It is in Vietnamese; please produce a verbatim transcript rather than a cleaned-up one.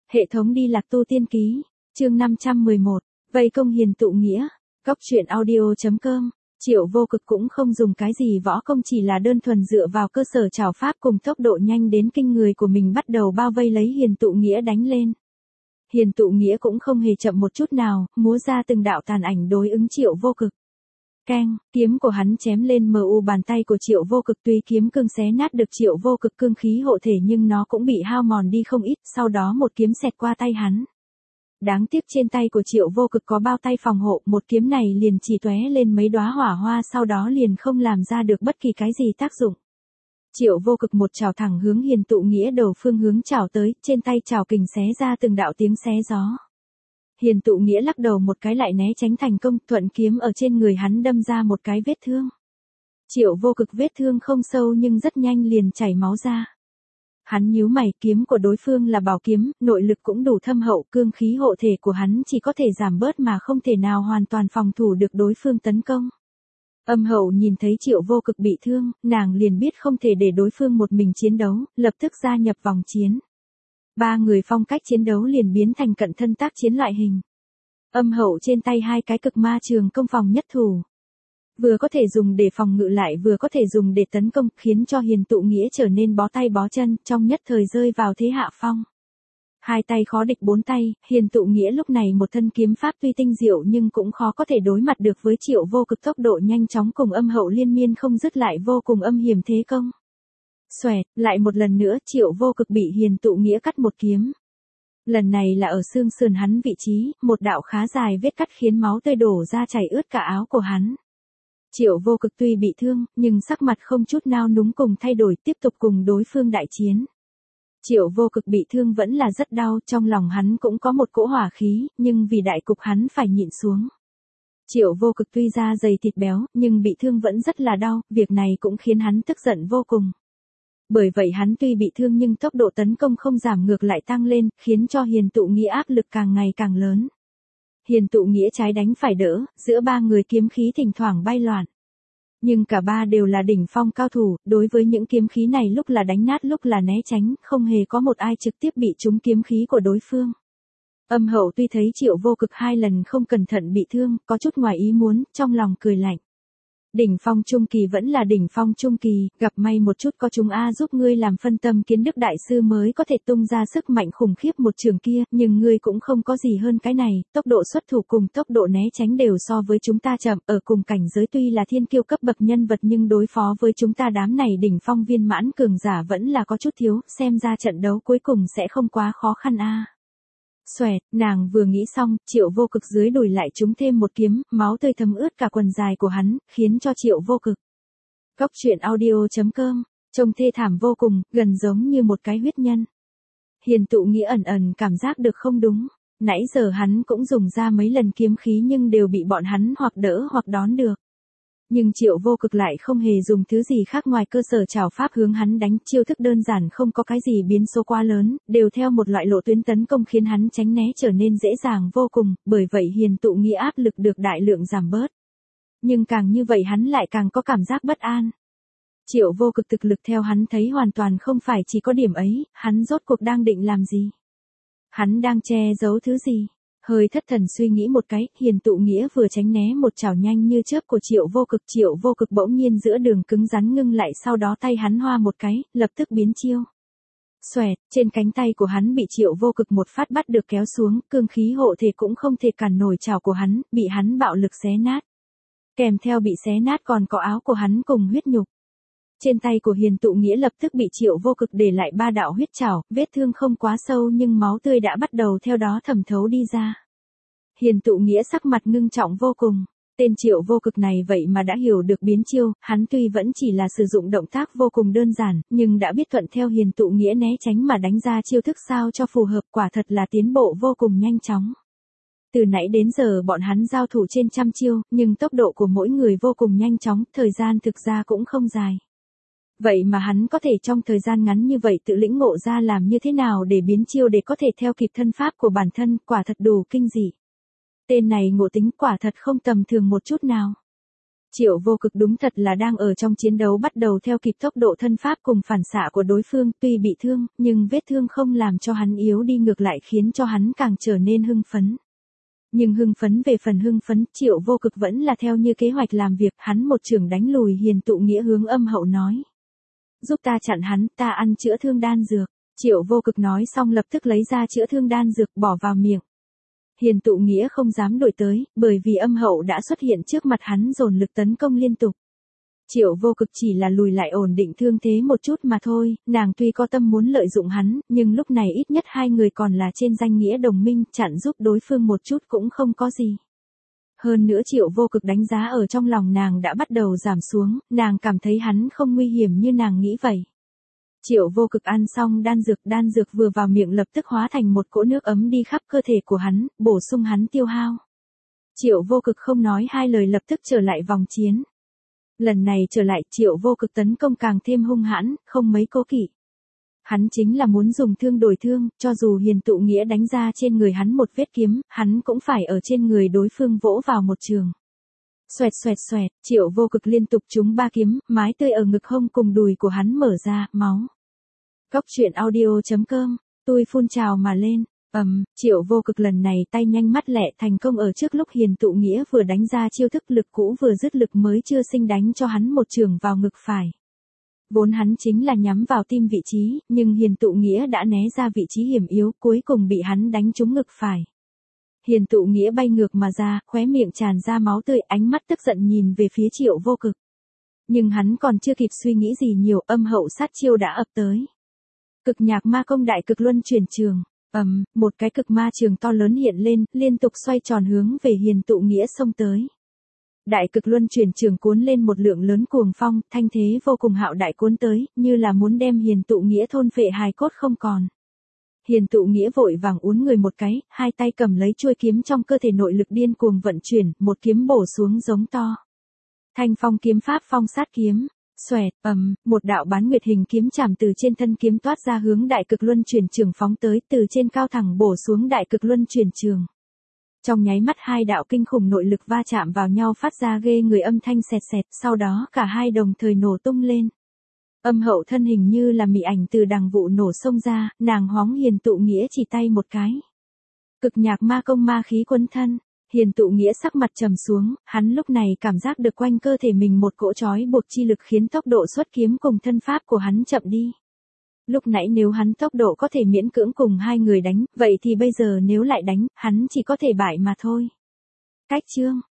Hệ thống đi lạc tu tiên ký, chương năm trăm mười một, vây công hiền tụ nghĩa, góc truyện audio.com. Triệu Vô Cực cũng không dùng cái gì võ công, chỉ là đơn thuần dựa vào cơ sở trảo pháp cùng tốc độ nhanh đến kinh người của mình bắt đầu bao vây lấy hiền tụ nghĩa đánh lên. Hiền tụ nghĩa cũng không hề chậm một chút nào, múa ra từng đạo tàn ảnh đối ứng Triệu Vô Cực. Keng, kiếm của hắn chém lên mờ u bàn tay của Triệu Vô Cực, tuy kiếm cương xé nát được Triệu Vô Cực cương khí hộ thể nhưng nó cũng bị hao mòn đi không ít, sau đó một kiếm xẹt qua tay hắn. Đáng tiếc trên tay của Triệu Vô Cực có bao tay phòng hộ, một kiếm này liền chỉ tóe lên mấy đóa hỏa hoa, sau đó liền không làm ra được bất kỳ cái gì tác dụng. Triệu Vô Cực một chảo thẳng hướng hiền tụ nghĩa đầu phương hướng chảo tới, trên tay chảo kình xé ra từng đạo tiếng xé gió. Hiền tụ nghĩa lắc đầu một cái lại né tránh thành công, thuận kiếm ở trên người hắn đâm ra một cái vết thương. Triệu Vô Cực vết thương không sâu nhưng rất nhanh liền chảy máu ra. Hắn nhíu mày, kiếm của đối phương là bảo kiếm, nội lực cũng đủ thâm hậu, cương khí hộ thể của hắn chỉ có thể giảm bớt mà không thể nào hoàn toàn phòng thủ được đối phương tấn công. Âm Hậu nhìn thấy Triệu Vô Cực bị thương, nàng liền biết không thể để đối phương một mình chiến đấu, lập tức gia nhập vòng chiến. Ba người phong cách chiến đấu liền biến thành cận thân tác chiến loại hình. Âm Hậu trên tay hai cái cực ma trường công phòng nhất thủ. Vừa có thể dùng để phòng ngự lại vừa có thể dùng để tấn công, khiến cho hiền tụ nghĩa trở nên bó tay bó chân, trong nhất thời rơi vào thế hạ phong. Hai tay khó địch bốn tay, hiền tụ nghĩa lúc này một thân kiếm pháp tuy tinh diệu nhưng cũng khó có thể đối mặt được với Triệu Vô Cực tốc độ nhanh chóng cùng Âm Hậu liên miên không dứt lại vô cùng âm hiểm thế công. Xoẹt, lại một lần nữa Triệu Vô Cực bị hiền tụ nghĩa cắt một kiếm. Lần này là ở xương sườn hắn vị trí, một đạo khá dài vết cắt khiến máu tươi đổ ra chảy ướt cả áo của hắn. Triệu Vô Cực tuy bị thương, nhưng sắc mặt không chút nao núng cùng thay đổi, tiếp tục cùng đối phương đại chiến. Triệu Vô Cực bị thương vẫn là rất đau, trong lòng hắn cũng có một cỗ hỏa khí, nhưng vì đại cục hắn phải nhịn xuống. Triệu Vô Cực tuy da dày thịt béo, nhưng bị thương vẫn rất là đau, việc này cũng khiến hắn tức giận vô cùng. Bởi vậy hắn tuy bị thương nhưng tốc độ tấn công không giảm ngược lại tăng lên, khiến cho hiền tụ nghĩa áp lực càng ngày càng lớn. Hiền tụ nghĩa trái đánh phải đỡ, giữa ba người kiếm khí thỉnh thoảng bay loạn. Nhưng cả ba đều là đỉnh phong cao thủ, đối với những kiếm khí này lúc là đánh nát lúc là né tránh, không hề có một ai trực tiếp bị trúng kiếm khí của đối phương. Âm Hậu tuy thấy Triệu Vô Cực hai lần không cẩn thận bị thương, có chút ngoài ý muốn, trong lòng cười lạnh. Đỉnh phong trung kỳ vẫn là đỉnh phong trung kỳ, gặp may một chút có chúng A giúp ngươi làm phân tâm kiến đức đại sư mới có thể tung ra sức mạnh khủng khiếp một trường kia, nhưng ngươi cũng không có gì hơn cái này, tốc độ xuất thủ cùng tốc độ né tránh đều so với chúng ta chậm, ở cùng cảnh giới tuy là thiên kiêu cấp bậc nhân vật nhưng đối phó với chúng ta đám này đỉnh phong viên mãn cường giả vẫn là có chút thiếu, xem ra trận đấu cuối cùng sẽ không quá khó khăn a. Xoẹt, nàng vừa nghĩ xong, Triệu Vô Cực dưới đùi lại trúng thêm một kiếm, máu tươi thấm ướt cả quần dài của hắn, khiến cho Triệu Vô Cực. Góc truyện audio.com, trông thê thảm vô cùng, gần giống như một cái huyết nhân. Hiền tụ nghĩa ẩn ẩn cảm giác được không đúng, nãy giờ hắn cũng dùng ra mấy lần kiếm khí nhưng đều bị bọn hắn hoặc đỡ hoặc đón được. Nhưng Triệu Vô Cực lại không hề dùng thứ gì khác ngoài cơ sở trảo pháp hướng hắn đánh, chiêu thức đơn giản không có cái gì biến số quá lớn, đều theo một loại lộ tuyến tấn công khiến hắn tránh né trở nên dễ dàng vô cùng, bởi vậy hiền tụ nghĩa áp lực được đại lượng giảm bớt. Nhưng càng như vậy hắn lại càng có cảm giác bất an. Triệu Vô Cực thực lực theo hắn thấy hoàn toàn không phải chỉ có điểm ấy, hắn rốt cuộc đang định làm gì? Hắn đang che giấu thứ gì? Hơi thất thần suy nghĩ một cái, hiền tụ nghĩa vừa tránh né một chảo nhanh như chớp của Triệu Vô Cực, Triệu Vô Cực bỗng nhiên giữa đường cứng rắn ngưng lại, sau đó tay hắn hoa một cái, lập tức biến chiêu. Xoẹt, trên cánh tay của hắn bị Triệu Vô Cực một phát bắt được kéo xuống, cương khí hộ thể cũng không thể cản nổi chảo của hắn, bị hắn bạo lực xé nát. Kèm theo bị xé nát còn có áo của hắn cùng huyết nhục. Trên tay của hiền tụ nghĩa lập tức bị Triệu Vô Cực để lại ba đạo huyết chảo, vết thương không quá sâu nhưng máu tươi đã bắt đầu theo đó thẩm thấu đi ra. Hiền tụ nghĩa sắc mặt ngưng trọng vô cùng, tên Triệu Vô Cực này vậy mà đã hiểu được biến chiêu, hắn tuy vẫn chỉ là sử dụng động tác vô cùng đơn giản, nhưng đã biết thuận theo hiền tụ nghĩa né tránh mà đánh ra chiêu thức sao cho phù hợp, quả thật là tiến bộ vô cùng nhanh chóng. Từ nãy đến giờ bọn hắn giao thủ trên trăm chiêu, nhưng tốc độ của mỗi người vô cùng nhanh chóng, thời gian thực ra cũng không dài. Vậy mà hắn có thể trong thời gian ngắn như vậy tự lĩnh ngộ ra làm như thế nào để biến chiêu để có thể theo kịp thân pháp của bản thân, quả thật đủ kinh dị. Tên này ngộ tính quả thật không tầm thường một chút nào. Triệu Vô Cực đúng thật là đang ở trong chiến đấu bắt đầu theo kịp tốc độ thân pháp cùng phản xạ của đối phương, tuy bị thương, nhưng vết thương không làm cho hắn yếu đi, ngược lại khiến cho hắn càng trở nên hưng phấn. Nhưng hưng phấn về phần hưng phấn, Triệu Vô Cực vẫn là theo như kế hoạch làm việc, hắn một chưởng đánh lùi Hiền Tụ Nghĩa, hướng Âm Hậu nói. Giúp ta chặn hắn, ta ăn chữa thương đan dược. Triệu Vô Cực nói xong lập tức lấy ra chữa thương đan dược bỏ vào miệng. Hiền Tụ Nghĩa không dám đuổi tới, bởi vì Âm Hậu đã xuất hiện trước mặt hắn dồn lực tấn công liên tục. Triệu Vô Cực chỉ là lùi lại ổn định thương thế một chút mà thôi, nàng tuy có tâm muốn lợi dụng hắn, nhưng lúc này ít nhất hai người còn là trên danh nghĩa đồng minh, chặn giúp đối phương một chút cũng không có gì. Hơn nữa Triệu Vô Cực đánh giá ở trong lòng nàng đã bắt đầu giảm xuống, nàng cảm thấy hắn không nguy hiểm như nàng nghĩ vậy. Triệu Vô Cực ăn xong đan dược, đan dược vừa vào miệng lập tức hóa thành một cỗ nước ấm đi khắp cơ thể của hắn, bổ sung hắn tiêu hao. Triệu Vô Cực không nói hai lời lập tức trở lại vòng chiến. Lần này trở lại, Triệu Vô Cực tấn công càng thêm hung hãn, không mấy cố kỵ. Hắn chính là muốn dùng thương đổi thương, cho dù Hiền Tụ Nghĩa đánh ra trên người hắn một vết kiếm, hắn cũng phải ở trên người đối phương vỗ vào một trường. Xoẹt xoẹt xoẹt, Triệu Vô Cực liên tục trúng ba kiếm, mái tươi ở ngực hông cùng đùi của hắn mở ra, máu. Cóc truyện audio chấm com, tôi phun trào mà lên. Ầm, um, Triệu Vô Cực lần này tay nhanh mắt lẹ thành công ở trước lúc Hiền Tụ Nghĩa vừa đánh ra chiêu thức, lực cũ vừa dứt, lực mới chưa sinh đánh cho hắn một trường vào ngực phải. Vốn hắn chính là nhắm vào tim vị trí, nhưng Hiền Tụ Nghĩa đã né ra vị trí hiểm yếu, cuối cùng bị hắn đánh trúng ngực phải. Hiền Tụ Nghĩa bay ngược mà ra, khóe miệng tràn ra máu tươi, ánh mắt tức giận nhìn về phía Triệu Vô Cực. Nhưng hắn còn chưa kịp suy nghĩ gì nhiều, Âm Hậu sát chiêu đã ập tới. Cực Nhạc Ma Công Đại Cực Luân Chuyển Trường. Ầm, um, một cái cực ma trường to lớn hiện lên, liên tục xoay tròn hướng về Hiền Tụ Nghĩa xông tới. Đại Cực Luân Chuyển Trường cuốn lên một lượng lớn cuồng phong, thanh thế vô cùng hạo đại cuốn tới, như là muốn đem Hiền Tụ Nghĩa thôn phệ hài cốt không còn. Hiền Tụ Nghĩa vội vàng uốn người một cái, hai tay cầm lấy chuôi kiếm trong cơ thể, nội lực điên cuồng vận chuyển, một kiếm bổ xuống giống to. Thanh Phong kiếm pháp Phong Sát Kiếm. Xoẹt, ầm, um, một đạo bán nguyệt hình kiếm chạm từ trên thân kiếm toát ra hướng Đại Cực Luân Chuyển Trường phóng tới, từ trên cao thẳng bổ xuống Đại Cực Luân Chuyển Trường. Trong nháy mắt hai đạo kinh khủng nội lực va chạm vào nhau phát ra ghê người âm thanh xẹt xẹt, sau đó cả hai đồng thời nổ tung lên. Âm Hậu thân hình như là mị ảnh từ đằng vụ nổ xông ra, nàng hóng Hiền Tụ Nghĩa chỉ tay một cái. Cực Nhạc Ma Công ma khí quấn thân. Hiền Tụ Nghĩa sắc mặt trầm xuống, hắn lúc này cảm giác được quanh cơ thể mình một cỗ trói buộc chi lực khiến tốc độ xuất kiếm cùng thân pháp của hắn chậm đi. Lúc nãy nếu hắn tốc độ có thể miễn cưỡng cùng hai người đánh, vậy thì bây giờ nếu lại đánh, hắn chỉ có thể bại mà thôi. Cách chương